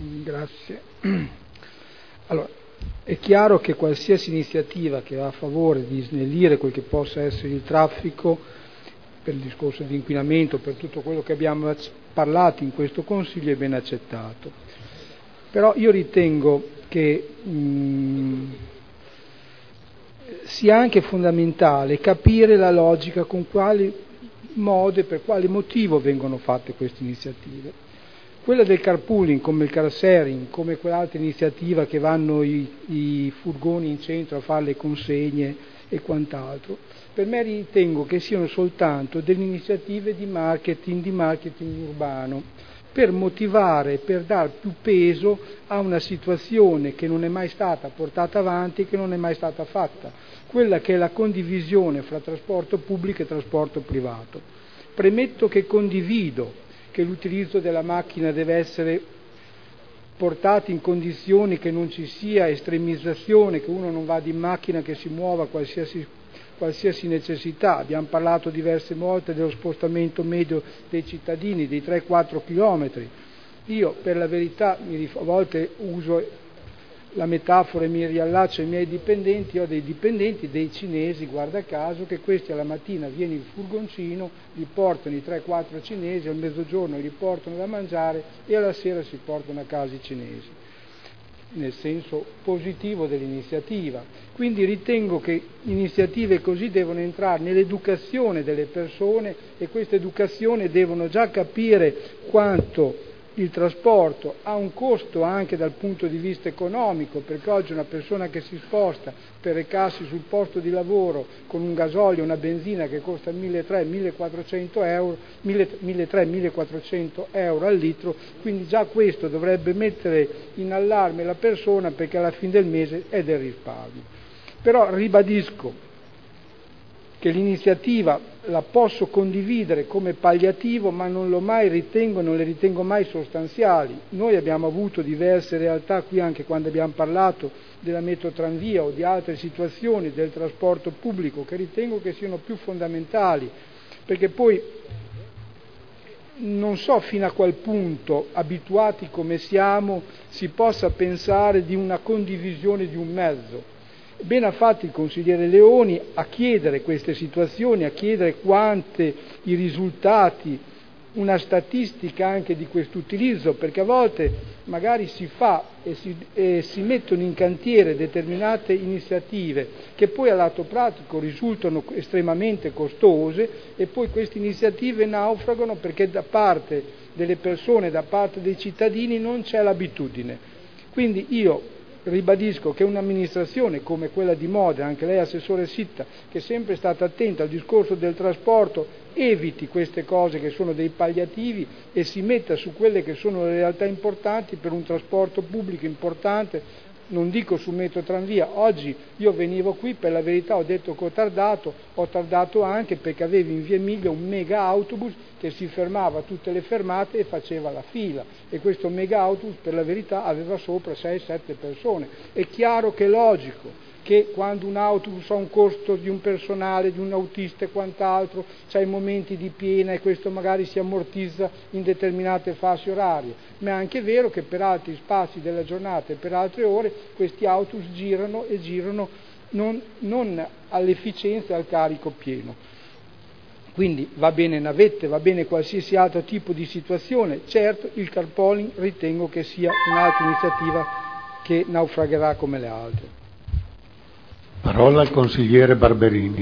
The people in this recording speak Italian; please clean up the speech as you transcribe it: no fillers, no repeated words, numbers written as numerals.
Grazie. Allora, è chiaro che qualsiasi iniziativa che va a favore di snellire quel che possa essere il traffico, per il discorso di inquinamento, per tutto quello che abbiamo parlato in questo Consiglio, è ben accettato. Però io ritengo che sia anche fondamentale capire la logica con quali modo e per quale motivo vengono fatte queste iniziative. Quella del carpooling, come il car sharing, come quell'altra iniziativa che vanno i furgoni in centro a fare le consegne e quant'altro, per me ritengo che siano soltanto delle iniziative di marketing urbano, per motivare, per dar più peso a una situazione che non è mai stata portata avanti e che non è mai stata fatta, quella che è la condivisione fra trasporto pubblico e trasporto privato. Premetto che condivido che l'utilizzo della macchina deve essere portato in condizioni che non ci sia estremizzazione, che uno non vada in macchina, che si muova a qualsiasi necessità. Abbiamo parlato diverse volte dello spostamento medio dei cittadini, dei 3-4 chilometri. Io per la verità a volte uso la metafora e mi riallaccio ai miei dipendenti. Ho dei dipendenti, dei cinesi, guarda caso, che questi alla mattina viene il furgoncino, li portano i 3-4 cinesi, al mezzogiorno li portano da mangiare e alla sera si portano a casa i cinesi, nel senso positivo dell'iniziativa. Quindi ritengo che iniziative così devono entrare nell'educazione delle persone, e questa educazione devono già capire quanto il trasporto ha un costo anche dal punto di vista economico, perché oggi una persona che si sposta per recarsi sul posto di lavoro con un gasolio, una benzina che costa 1.300-1.400 euro al litro, quindi già questo dovrebbe mettere in allarme la persona, perché alla fine del mese è del risparmio. Però ribadisco che l'iniziativa la posso condividere come palliativo, ma non le ritengo mai sostanziali. Noi abbiamo avuto diverse realtà qui, anche quando abbiamo parlato della metrotranvia o di altre situazioni del trasporto pubblico, che ritengo che siano più fondamentali, perché poi non so fino a qual punto, abituati come siamo, si possa pensare di una condivisione di un mezzo. Bene ha fatto il consigliere Leoni a chiedere queste situazioni, a chiedere quanti i risultati, una statistica anche di quest'utilizzo, perché a volte magari si fa e si mettono in cantiere determinate iniziative che poi a lato pratico risultano estremamente costose, e poi queste iniziative naufragano perché da parte delle persone, da parte dei cittadini non c'è l'abitudine. Quindi io ribadisco che un'amministrazione come quella di Modena, anche lei assessore Sitta, che è sempre stata attenta al discorso del trasporto, eviti queste cose che sono dei palliativi e si metta su quelle che sono le realtà importanti per un trasporto pubblico importante. Non dico su metrotranvia, oggi io venivo qui, per la verità ho detto che ho tardato anche perché avevo in via Emilia un mega autobus che si fermava a tutte le fermate e faceva la fila, e questo mega autobus per la verità aveva sopra 6-7 persone. È chiaro che è logico che quando un autobus ha un costo di un personale, di un autista e quant'altro, c'ha i momenti di piena e questo magari si ammortizza in determinate fasce orarie, ma è anche vero che per altri spazi della giornata e per altre ore questi autobus girano non all'efficienza e al carico pieno. Quindi va bene navette, va bene qualsiasi altro tipo di situazione. Certo, il carpooling ritengo che sia un'altra iniziativa che naufragherà come le altre. Parola al consigliere Barberini.